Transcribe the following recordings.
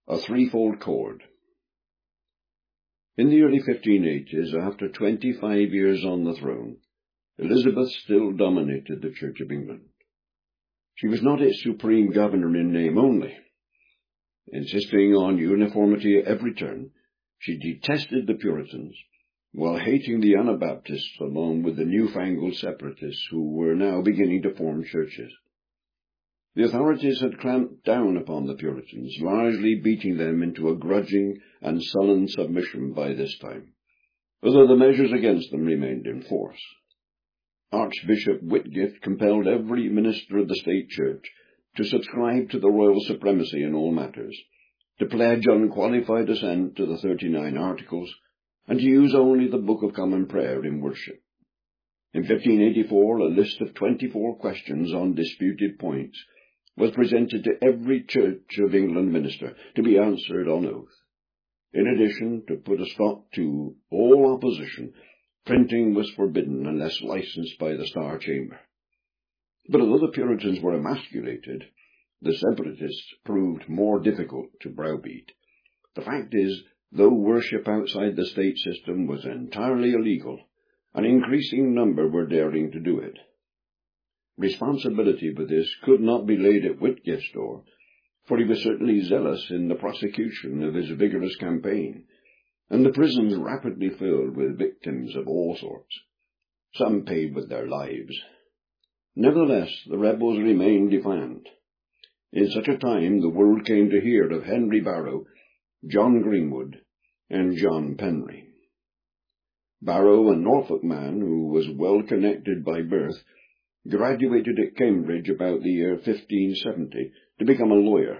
A threefold cord. In the early 1580s, after 25 years on the throne, Elizabeth still dominated the Church of England. She was not its supreme governor in name only. Insisting on uniformity at every turn, she detested the Puritans, while hating the Anabaptists along with the newfangled separatists who were now beginning to form churches. The authorities had clamped down upon the Puritans, largely beating them into a grudging and sullen submission by this time, although the measures against them remained in force. Archbishop Whitgift compelled every minister of the state church to subscribe to the royal supremacy in all matters, to pledge unqualified assent to the 39 Articles, and to use only the Book of Common Prayer in worship. In 1584, a list of 24 questions on disputed points was presented to every Church of England minister to be answered on oath. In addition, to put a stop to all opposition, printing was forbidden unless licensed by the Star Chamber. But although the Puritans were emasculated, the separatists proved more difficult to browbeat. The fact is, though worship outside the state system was entirely illegal, an increasing number were daring to do it. Responsibility for this could not be laid at Whitgift's door, for he was certainly zealous in the prosecution of his vigorous campaign, and the prisons rapidly filled with victims of all sorts. Some paid with their lives. Nevertheless, the rebels remained defiant. In such a time the world came to hear of Henry Barrow, John Greenwood, and John Penry. Barrow, a Norfolk man who was well connected by birth, graduated at Cambridge about the year 1570 to become a lawyer.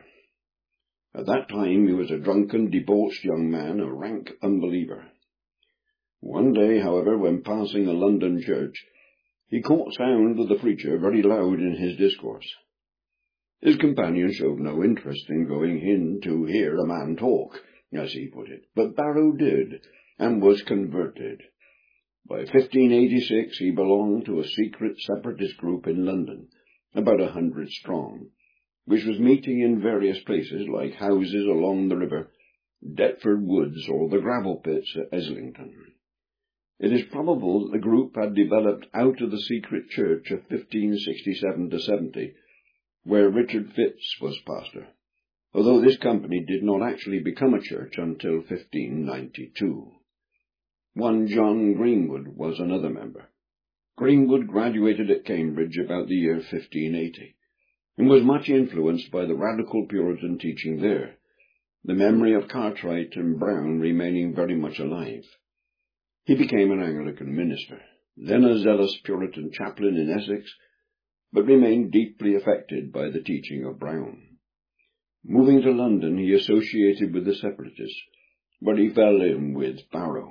At that time he was a drunken, debauched young man, a rank unbeliever. One day, however, when passing a London church, he caught sound of the preacher very loud in his discourse. His companion showed no interest in going in to hear a man talk, as he put it, but Barrow did, and was converted. By 1586 he belonged to a secret separatist group in London, about 100 strong, which was meeting in various places like houses along the river, Deptford Woods, or the gravel pits at Islington. It is probable that the group had developed out of the secret church of 1567-70, where Richard Fitz was pastor, although this company did not actually become a church until 1592. One John Greenwood was another member. Greenwood graduated at Cambridge about the year 1580, and was much influenced by the radical Puritan teaching there, the memory of Cartwright and Brown remaining very much alive. He became an Anglican minister, then a zealous Puritan chaplain in Essex, but remained deeply affected by the teaching of Brown. Moving to London, he associated with the separatists, but he fell in with Barrow.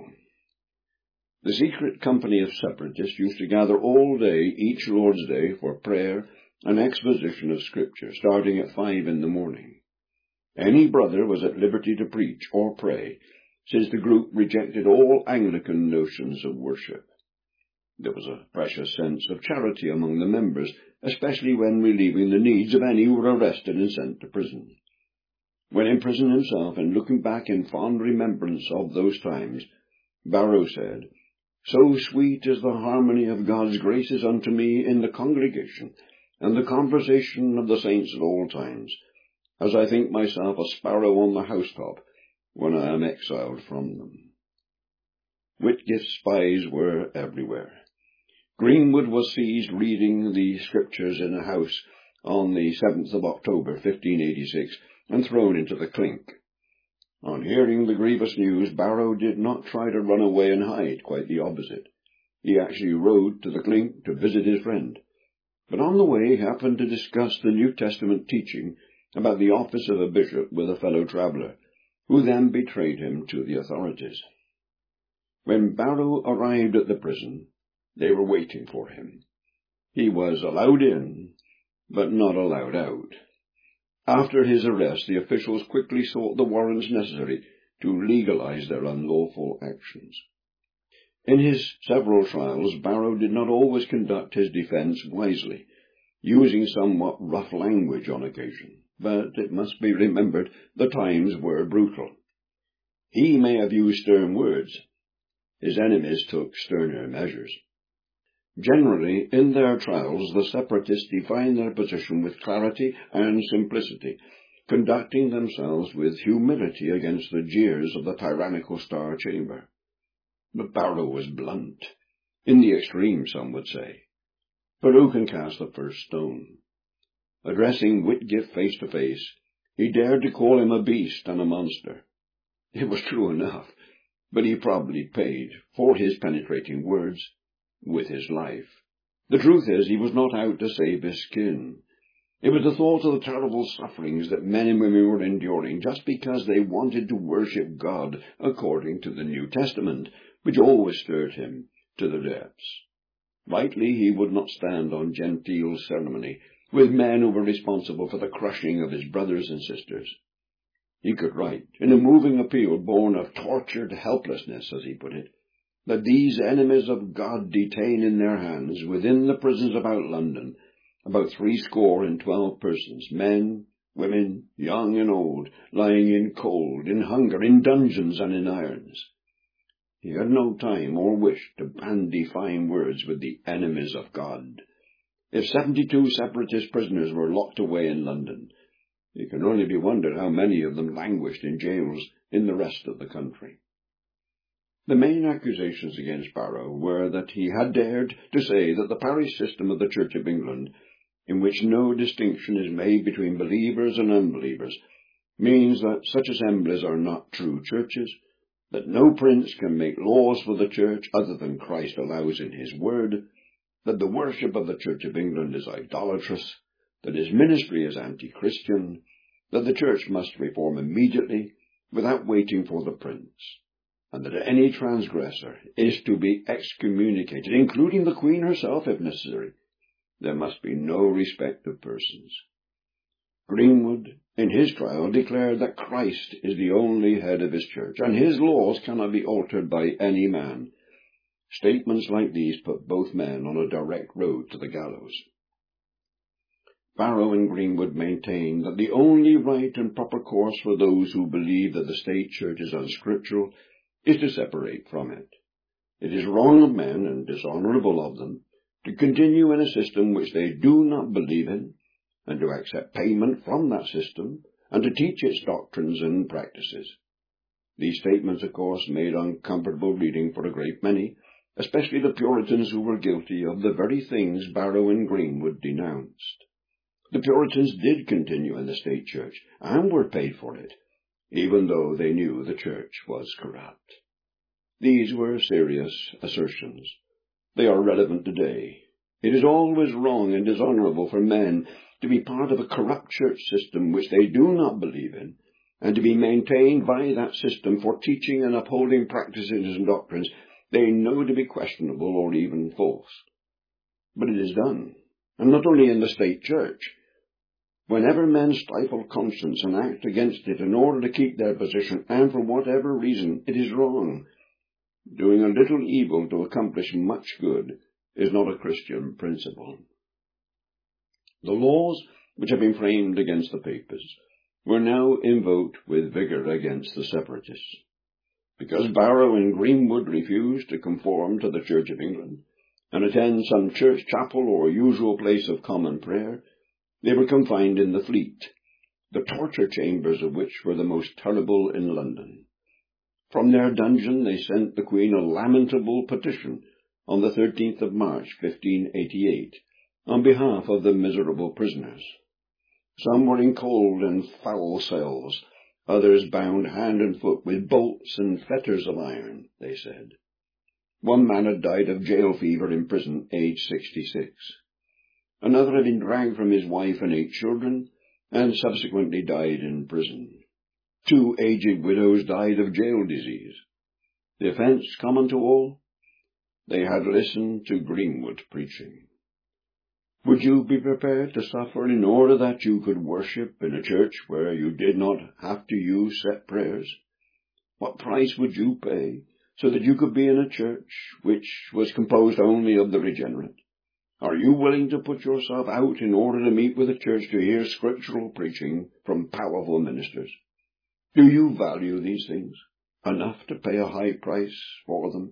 The secret company of separatists used to gather all day each Lord's Day for prayer and exposition of Scripture, starting at 5 in the morning. Any brother was at liberty to preach or pray, since the group rejected all Anglican notions of worship. There was a precious sense of charity among the members, especially when relieving the needs of any who were arrested and sent to prison. When in prison himself, and looking back in fond remembrance of those times, Barrow said, "So sweet is the harmony of God's graces unto me in the congregation, and the conversation of the saints at all times, as I think myself a sparrow on the housetop when I am exiled from them." Whitgift's spies were everywhere. Greenwood was seized reading the Scriptures in a house on the 7th of October, 1586, and thrown into the clink. On hearing the grievous news, Barrow did not try to run away and hide, quite the opposite. He actually rode to the clink to visit his friend, but on the way happened to discuss the New Testament teaching about the office of a bishop with a fellow traveller, who then betrayed him to the authorities. When Barrow arrived at the prison, they were waiting for him. He was allowed in, but not allowed out. After his arrest, the officials quickly sought the warrants necessary to legalize their unlawful actions. In his several trials, Barrow did not always conduct his defense wisely, using somewhat rough language on occasion. but it must be remembered the times were brutal. He may have used stern words. His enemies took sterner measures. Generally, in their trials, the separatists define their position with clarity and simplicity, conducting themselves with humility against the jeers of the tyrannical Star Chamber. But Barrow was blunt, in the extreme, some would say. But who can cast the first stone? Addressing Whitgift face to face, he dared to call him a beast and a monster. It was true enough, but he probably paid for his penetrating words with his life. The truth is, he was not out to save his skin. It was the thought of the terrible sufferings that men and women were enduring just because they wanted to worship God according to the New Testament, which always stirred him to the depths. Rightly, he would not stand on genteel ceremony with men who were responsible for the crushing of his brothers and sisters. He could write, in a moving appeal born of tortured helplessness, as he put it, that these enemies of God detain in their hands, within the prisons about London, about threescore and 12 persons, men, women, young and old, lying in cold, in hunger, in dungeons and in irons. He had no time or wish to bandy fine words with the enemies of God. If 72 separatist prisoners were locked away in London, it can only be wondered how many of them languished in jails in the rest of the country. The main accusations against Barrow were that he had dared to say that the parish system of the Church of England, in which no distinction is made between believers and unbelievers, means that such assemblies are not true churches, that no prince can make laws for the Church other than Christ allows in his word, that the worship of the Church of England is idolatrous, that his ministry is anti-Christian, that the Church must reform immediately without waiting for the prince, and that any transgressor is to be excommunicated, including the Queen herself if necessary. There must be no respect of persons. Greenwood, in his trial, declared that Christ is the only head of his church, and his laws cannot be altered by any man. Statements like these put both men on a direct road to the gallows. Barrow and Greenwood maintained that the only right and proper course for those who believe that the state church is unscriptural is to separate from it. It is wrong of men and dishonourable of them to continue in a system which they do not believe in, and to accept payment from that system, and to teach its doctrines and practices. These statements, of course, made uncomfortable reading for a great many, especially the Puritans who were guilty of the very things Barrow and Greenwood denounced. The Puritans did continue in the state church, and were paid for it, even though they knew the church was corrupt. These were serious assertions. They are relevant today. It is always wrong and dishonourable for men to be part of a corrupt church system which they do not believe in, and to be maintained by that system for teaching and upholding practices and doctrines they know to be questionable or even false. But it is done, and not only in the state church. Whenever men stifle conscience and act against it in order to keep their position, and for whatever reason, it is wrong. Doing a little evil to accomplish much good is not a Christian principle. The laws which have been framed against the papists were now invoked with vigour against the separatists. Because Barrow and Greenwood refused to conform to the Church of England and attend some church chapel or usual place of common prayer, they were confined in the Fleet, the torture chambers of which were the most terrible in London. From their dungeon they sent the Queen a lamentable petition on the 13th of March, 1588, on behalf of the miserable prisoners. Some were in cold and foul cells, others bound hand and foot with bolts and fetters of iron, they said. One man had died of jail fever in prison, aged 66. Another had been dragged from his wife and 8 children, and subsequently died in prison. 2 aged widows died of jail disease. The offence common to all? They had listened to Greenwood preaching. Would you be prepared to suffer in order that you could worship in a church where you did not have to use set prayers? What price would you pay so that you could be in a church which was composed only of the regenerate? Are you willing to put yourself out in order to meet with the church to hear scriptural preaching from powerful ministers? Do you value these things enough to pay a high price for them?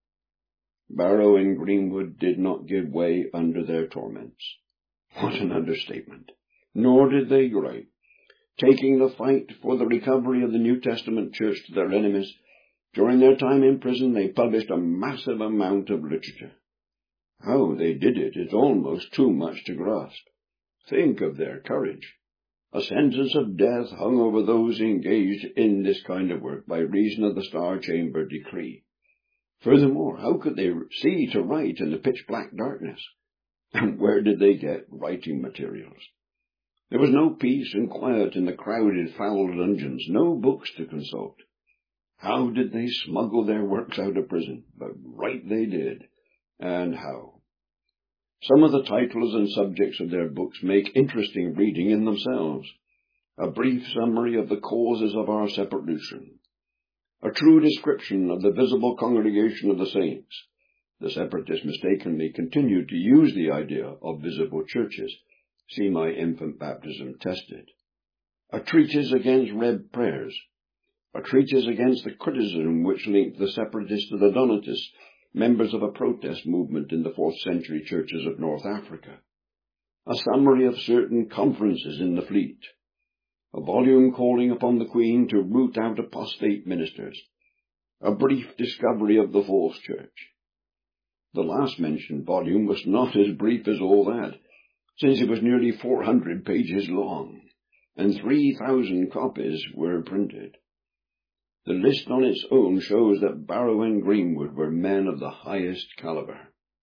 Barrow and Greenwood did not give way under their torments. What an understatement! Nor did they gripe. Taking the fight for the recovery of the New Testament church to their enemies, during their time in prison they published a massive amount of literature. How they did it is almost too much to grasp. Think of their courage. A sentence of death hung over those engaged in this kind of work by reason of the Star Chamber decree. Furthermore, how could they see to write in the pitch-black darkness? And where did they get writing materials? There was no peace and quiet in the crowded, foul dungeons, no books to consult. How did they smuggle their works out of prison? But right they did. And how? Some of the titles and subjects of their books make interesting reading in themselves. A brief summary of the causes of our separation. A true description of the visible congregation of the saints. The separatists mistakenly continued to use the idea of visible churches. See My Infant Baptism Tested. A treatise against red prayers. A treatise against the criticism which linked the separatists to the Donatists, members of a protest movement in the 4th century churches of North Africa. A summary of certain conferences in the fleet. A volume calling upon the Queen to root out apostate ministers. A brief discovery of the false church. The last mentioned volume was not as brief as all that, since it was nearly 400 pages long, and 3,000 copies were printed. The list on its own shows that Barrow and Greenwood were men of the highest caliber.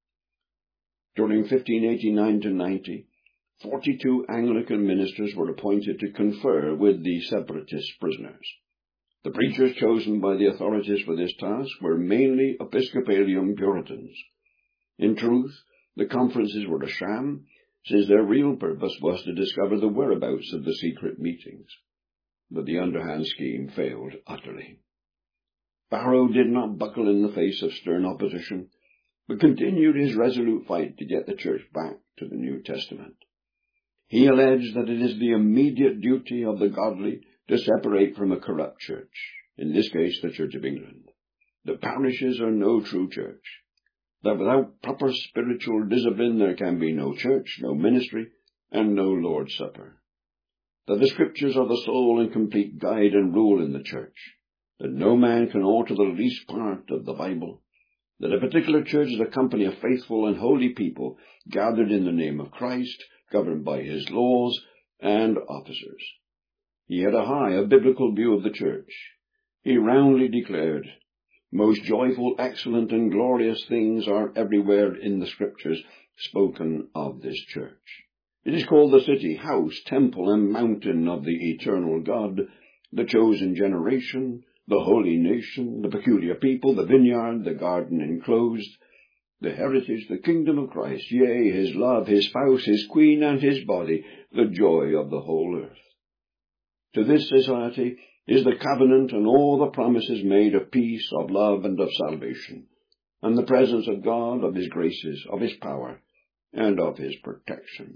During 1589-90, 42 Anglican ministers were appointed to confer with the separatist prisoners. The preachers chosen by the authorities for this task were mainly Episcopalian Puritans. In truth, the conferences were a sham, since their real purpose was to discover the whereabouts of the secret meetings. But the underhand scheme failed utterly. Barrow did not buckle in the face of stern opposition, but continued his resolute fight to get the church back to the New Testament. He alleged that it is the immediate duty of the godly to separate from a corrupt church, in this case the Church of England. The parishes are no true church. That without proper spiritual discipline there can be no church, no ministry, and no Lord's Supper. That the Scriptures are the sole and complete guide and rule in the church. That no man can alter the least part of the Bible. That a particular church is a company of faithful and holy people gathered in the name of Christ, governed by his laws and officers. He had a biblical view of the church. He roundly declared, "Most joyful, excellent, and glorious things are everywhere in the Scriptures spoken of this church. It is called the city, house, temple, and mountain of the eternal God, the chosen generation, the holy nation, the peculiar people, the vineyard, the garden enclosed, the heritage, the kingdom of Christ, yea, his love, his spouse, his queen, and his body, the joy of the whole earth. To this society is the covenant and all the promises made of peace, of love, and of salvation, and the presence of God, of his graces, of his power, and of his protection."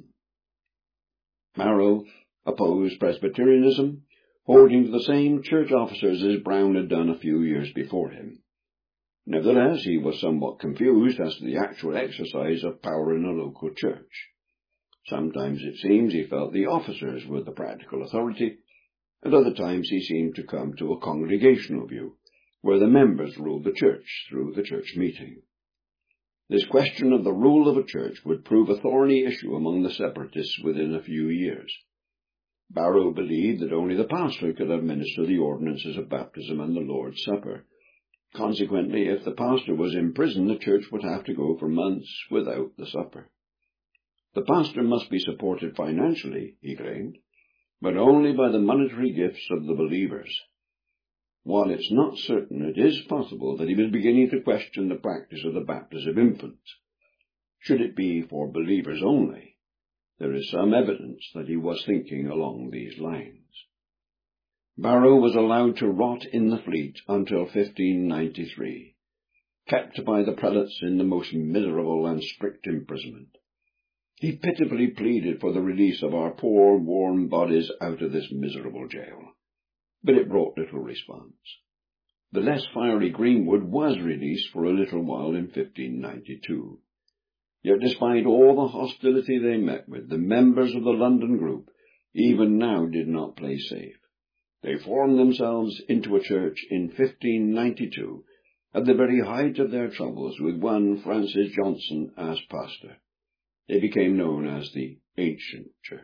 Barrow opposed Presbyterianism, holding to the same church officers as Brown had done a few years before him. Nevertheless, he was somewhat confused as to the actual exercise of power in a local church. Sometimes, it seems, he felt the officers were the practical authority. At other times he seemed to come to a congregational view, where the members ruled the church through the church meeting. This question of the rule of a church would prove a thorny issue among the separatists within a few years. Barrow believed that only the pastor could administer the ordinances of baptism and the Lord's Supper. Consequently, if the pastor was in prison, the church would have to go for months without the supper. The pastor must be supported financially, he claimed, but only by the monetary gifts of the believers. While it's not certain, it is possible that he was beginning to question the practice of the baptism of infants. Should it be for believers only? There is some evidence that he was thinking along these lines. Barrow was allowed to rot in the Fleet until 1593, kept by the prelates in the most miserable and strict imprisonment. He pitifully pleaded for the release of our poor, warm bodies out of this miserable jail. But it brought little response. The less fiery Greenwood was released for a little while in 1592. Yet despite all the hostility they met with, the members of the London group even now did not play safe. They formed themselves into a church in 1592, at the very height of their troubles, with one Francis Johnson as pastor. They became known as the Ancient Church.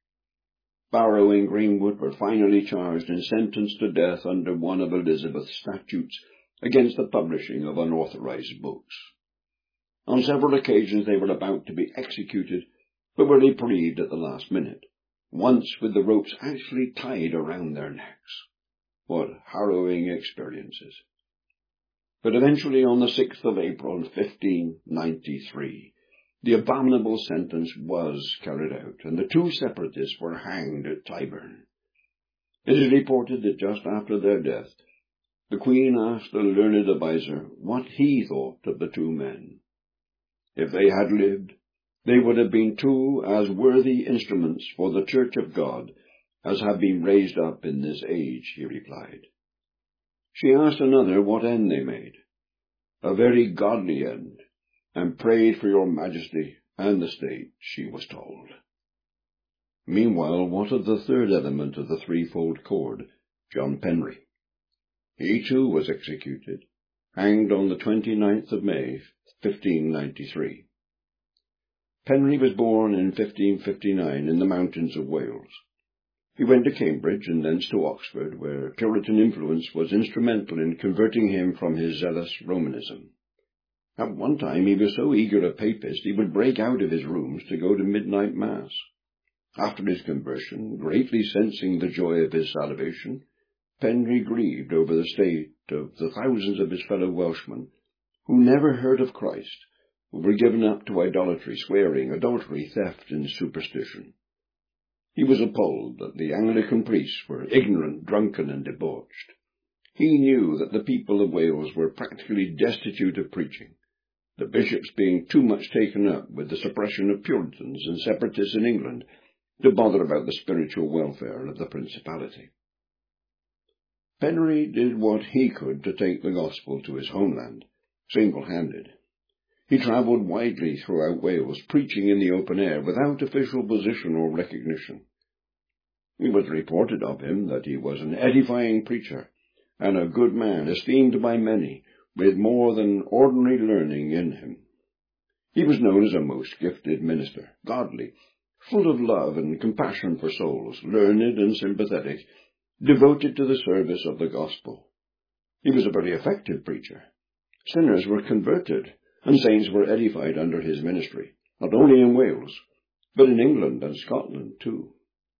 Barrow and Greenwood were finally charged and sentenced to death under one of Elizabeth's statutes against the publishing of unauthorized books. On several occasions they were about to be executed, but were reprieved at the last minute, once with the ropes actually tied around their necks. What harrowing experiences! But eventually, on the 6th of April, 1593, the abominable sentence was carried out, and the two separatists were hanged at Tyburn. It is reported that just after their death, the Queen asked a learned adviser what he thought of the two men. If they had lived, they would have been two as worthy instruments for the Church of God as have been raised up in this age, he replied. She asked another what end they made. A very godly end, and prayed for your Majesty and the state, she was told. Meanwhile, what of the third element of the threefold cord, John Penry? He too was executed, hanged on the 29th of May, 1593. Penry was born in 1559 in the mountains of Wales. He went to Cambridge and thence to Oxford, where Puritan influence was instrumental in converting him from his zealous Romanism. At one time he was so eager a papist he would break out of his rooms to go to midnight mass. After his conversion, greatly sensing the joy of his salvation, Penry grieved over the state of the thousands of his fellow Welshmen who never heard of Christ, who were given up to idolatry, swearing, adultery, theft, and superstition. He was appalled that the Anglican priests were ignorant, drunken, and debauched. He knew that the people of Wales were practically destitute of preaching, the bishops being too much taken up with the suppression of Puritans and separatists in England to bother about the spiritual welfare of the principality. Penry did what he could to take the gospel to his homeland, single-handed. He travelled widely throughout Wales, preaching in the open air without official position or recognition. It was reported of him that he was an edifying preacher and a good man, esteemed by many, with more than ordinary learning in him. He was known as a most gifted minister, godly, full of love and compassion for souls, learned and sympathetic, devoted to the service of the gospel. He was a very effective preacher. Sinners were converted, and saints were edified under his ministry, not only in Wales, but in England and Scotland too.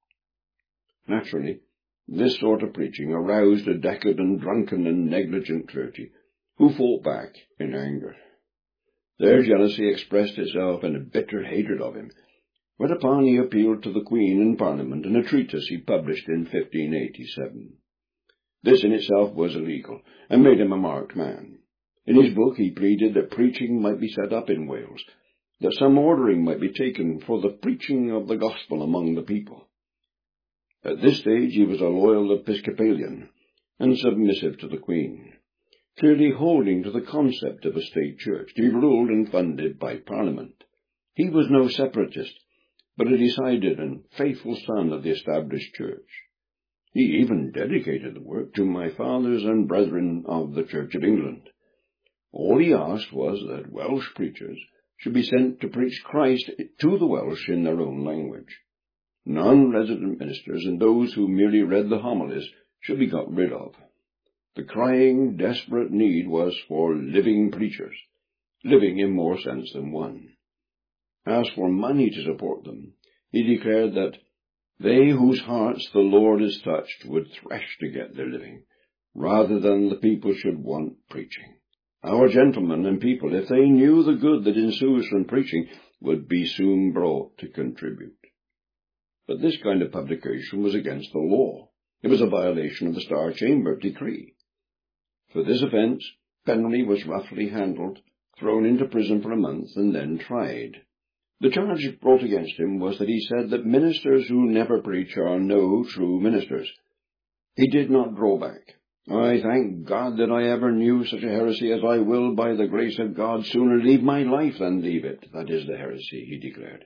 Naturally, this sort of preaching aroused a decadent, drunken, and negligent clergy, who fought back in anger. Their jealousy expressed itself in a bitter hatred of him, whereupon he appealed to the Queen in Parliament in a treatise he published in 1587. This in itself was illegal, and made him a marked man. In his book he pleaded that preaching might be set up in Wales, that some ordering might be taken for the preaching of the gospel among the people. At this stage he was a loyal Episcopalian, and submissive to the Queen, clearly holding to the concept of a state church, to be ruled and funded by Parliament. He was no separatist, but a decided and faithful son of the established church. He even dedicated the work to my fathers and brethren of the Church of England. All he asked was that Welsh preachers should be sent to preach Christ to the Welsh in their own language. Non-resident ministers and those who merely read the homilies should be got rid of. The crying, desperate need was for living preachers, living in more sense than one. As for money to support them, he declared that they whose hearts the Lord has touched would thresh to get their living, rather than the people should want preaching. Our gentlemen and people, if they knew the good that ensues from preaching, would be soon brought to contribute. But this kind of publication was against the law. It was a violation of the Star Chamber decree. For this offence, Penry was roughly handled, thrown into prison for a month, and then tried. The charge brought against him was that he said that ministers who never preach are no true ministers. He did not draw back. I thank God that I ever knew such a heresy, as I will, by the grace of God, sooner leave my life than leave it. That is the heresy, he declared.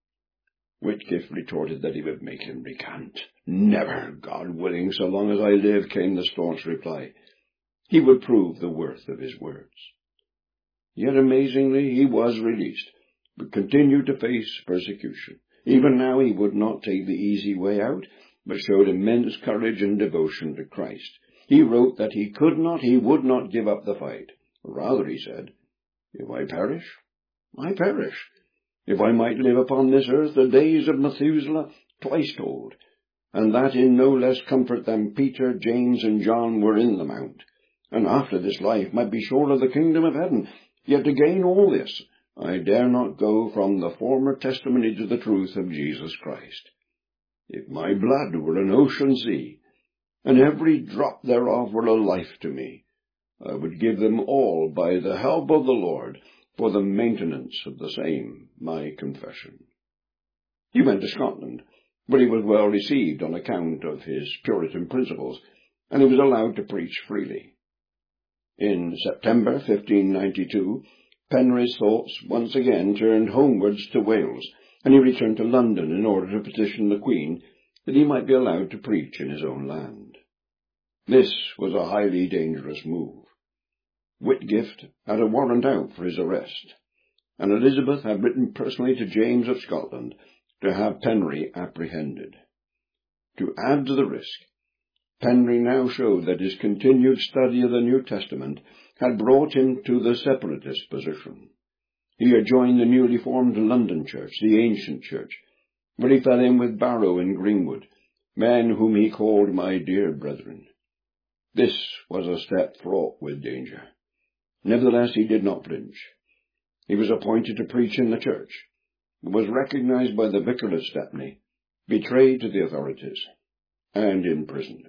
Whitgift retorted that he would make him recant. Never, God willing, so long as I live, came the staunch reply. He would prove the worth of his words. Yet amazingly, he was released, but continued to face persecution. Even now he would not take the easy way out, but showed immense courage and devotion to Christ. He wrote that he would not give up the fight. Rather, he said, if I perish, I perish. If I might live upon this earth the days of Methuselah, twice told, and that in no less comfort than Peter, James, and John were in the mount, and after this life might be sure of the kingdom of heaven. Yet to gain all this, I dare not go from the former testimony to the truth of Jesus Christ. If my blood were an ocean sea, and every drop thereof were a life to me, I would give them all by the help of the Lord, for the maintenance of the same, my confession. He went to Scotland, where he was well received on account of his Puritan principles, and he was allowed to preach freely. In September 1592, Penry's thoughts once again turned homewards to Wales, and he returned to London in order to petition the Queen that he might be allowed to preach in his own land. This was a highly dangerous move. Whitgift had a warrant out for his arrest, and Elizabeth had written personally to James of Scotland to have Penry apprehended. To add to the risk, Penry now showed that his continued study of the New Testament had brought him to the separatist position. He had joined the newly formed London Church, the ancient church, where he fell in with Barrow and Greenwood, men whom he called my dear brethren. This was a step fraught with danger. Nevertheless, he did not flinch. He was appointed to preach in the church, but was recognized by the vicar of Stepney, betrayed to the authorities, and imprisoned.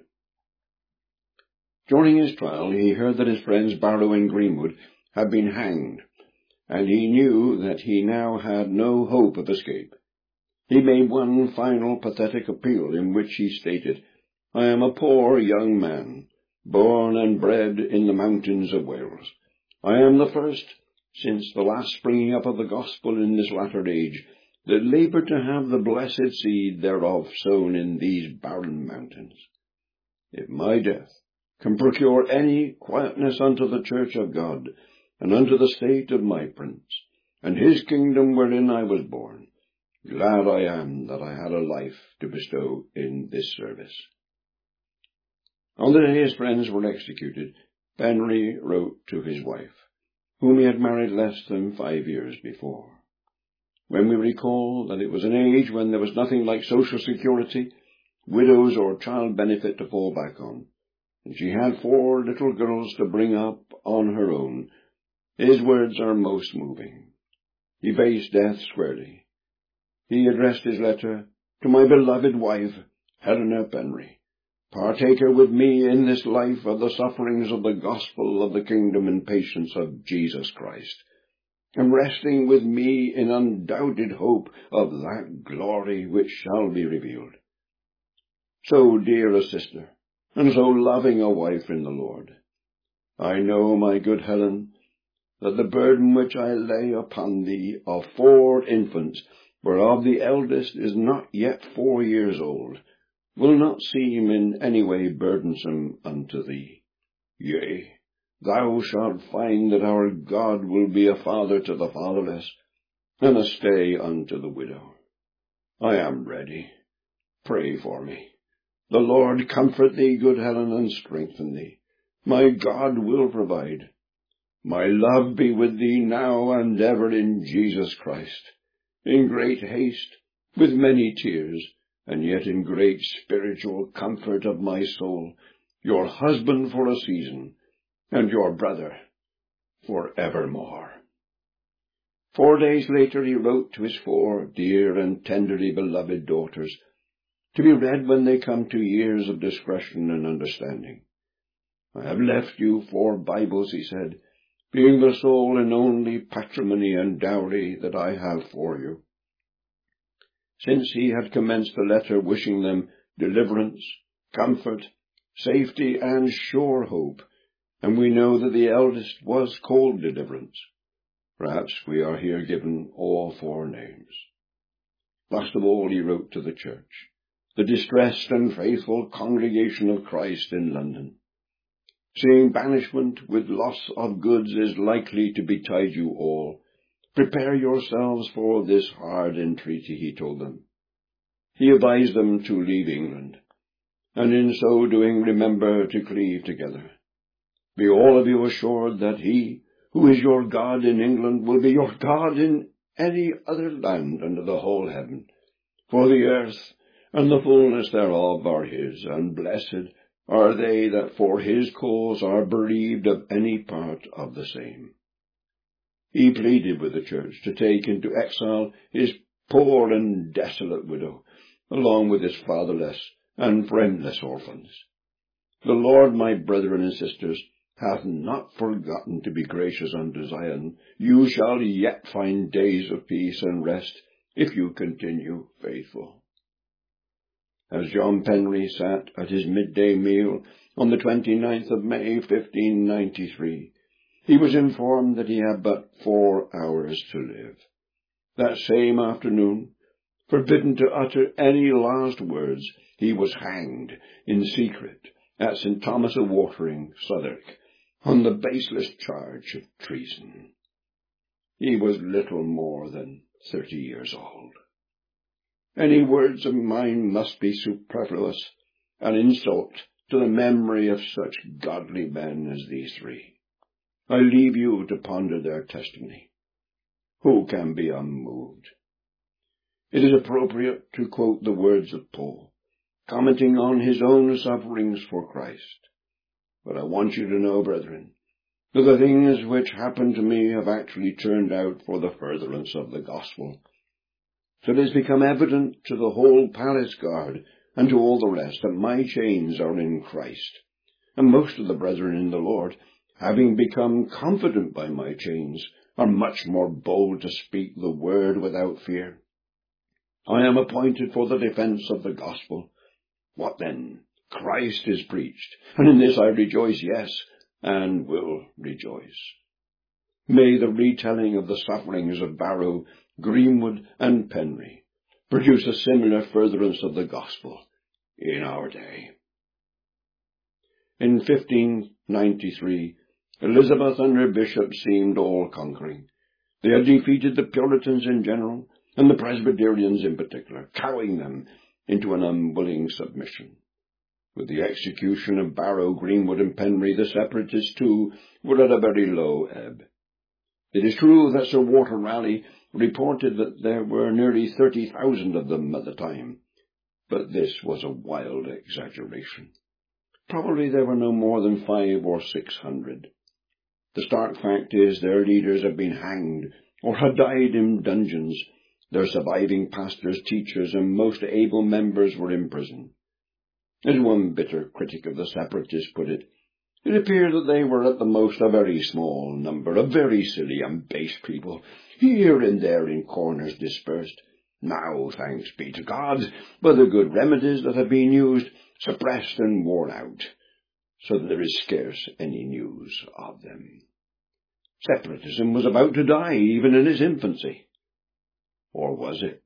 During his trial, he heard that his friends Barrow and Greenwood had been hanged, and he knew that he now had no hope of escape. He made one final pathetic appeal in which he stated, I am a poor young man, born and bred in the mountains of Wales. I am the first, since the last springing up of the gospel in this latter age, that labour to have the blessed seed thereof sown in these barren mountains. If my death can procure any quietness unto the church of God, and unto the state of my prince, and his kingdom wherein I was born, glad I am that I had a life to bestow in this service. On the day his friends were executed, Penry wrote to his wife, whom he had married less than 5 years before. When we recall that it was an age when there was nothing like social security, widows or child benefit to fall back on, and she had 4 little girls to bring up on her own, his words are most moving. He faced death squarely. He addressed his letter to my beloved wife, Helena Penry, partaker with me in this life of the sufferings of the gospel of the kingdom and patience of Jesus Christ, and resting with me in undoubted hope of that glory which shall be revealed. So dear a sister, and so loving a wife in the Lord, I know, my good Helen, that the burden which I lay upon thee of 4 infants, whereof the eldest is not yet 4 years old, will not seem in any way burdensome unto thee. Yea, thou shalt find that our God will be a father to the fatherless, and a stay unto the widow. I am ready. Pray for me. The Lord comfort thee, good Helen, and strengthen thee. My God will provide. My love be with thee now and ever in Jesus Christ. In great haste, with many tears, and yet in great spiritual comfort of my soul, your husband for a season, and your brother for evermore. 4 days later he wrote to his 4 dear and tenderly beloved daughters, to be read when they come to years of discretion and understanding. I have left you 4 Bibles, he said, being the sole and only patrimony and dowry that I have for you. since he had commenced the letter wishing them deliverance, comfort, safety, and sure hope, and we know that the eldest was called Deliverance. Perhaps we are here given all four names. Last of all, he wrote to the church, the distressed and faithful congregation of Christ in London. Seeing banishment with loss of goods is likely to betide you all, prepare yourselves for this hard entreaty, he told them. He advised them to leave England, and in so doing remember to cleave together. Be all of you assured that he, who is your God in England, will be your God in any other land under the whole heaven. For the earth and the fullness thereof are his, and blessed are they that for his cause are bereaved of any part of the same. He pleaded with the church to take into exile his poor and desolate widow, along with his fatherless and friendless orphans. The Lord, my brethren and sisters, hath not forgotten to be gracious unto Zion. You shall yet find days of peace and rest, if you continue faithful. As John Penry sat at his midday meal on the 29th of May, 1593, he was informed that he had but 4 hours to live. That same afternoon, forbidden to utter any last words, he was hanged in secret at St. Thomas of Watering, Southwark, on the baseless charge of treason. He was little more than 30 years old. Any words of mine must be superfluous, an insult to the memory of such godly men as these three. I leave you to ponder their testimony. Who can be unmoved? It is appropriate to quote the words of Paul, commenting on his own sufferings for Christ. But I want you to know, brethren, that the things which happened to me have actually turned out for the furtherance of the gospel. So it has become evident to the whole palace guard and to all the rest that my chains are in Christ, and most of the brethren in the Lord, having become confident by my chains, are much more bold to speak the word without fear. I am appointed for the defense of the gospel. What then? Christ is preached, and in this I rejoice, yes, and will rejoice. May the retelling of the sufferings of Barrow, Greenwood, and Penry produce a similar furtherance of the gospel in our day. In 1593, Elizabeth and her bishop seemed all-conquering. They had defeated the Puritans in general, and the Presbyterians in particular, cowing them into an unwilling submission. With the execution of Barrow, Greenwood, and Penry, the separatists, too, were at a very low ebb. It is true that Sir Walter Raleigh reported that there were nearly 30,000 of them at the time, but this was a wild exaggeration. Probably there were no more than 500 or 600. The stark fact is their leaders had been hanged or had died in dungeons. Their surviving pastors, teachers, and most able members were in prison. As one bitter critic of the separatists put it, it appeared that they were at the most a very small number, a very silly and base people, here and there in corners dispersed. Now, thanks be to God, by the good remedies that have been used, suppressed and worn out, so that there is scarce any news of them. Separatism was about to die even in its infancy. Or was it?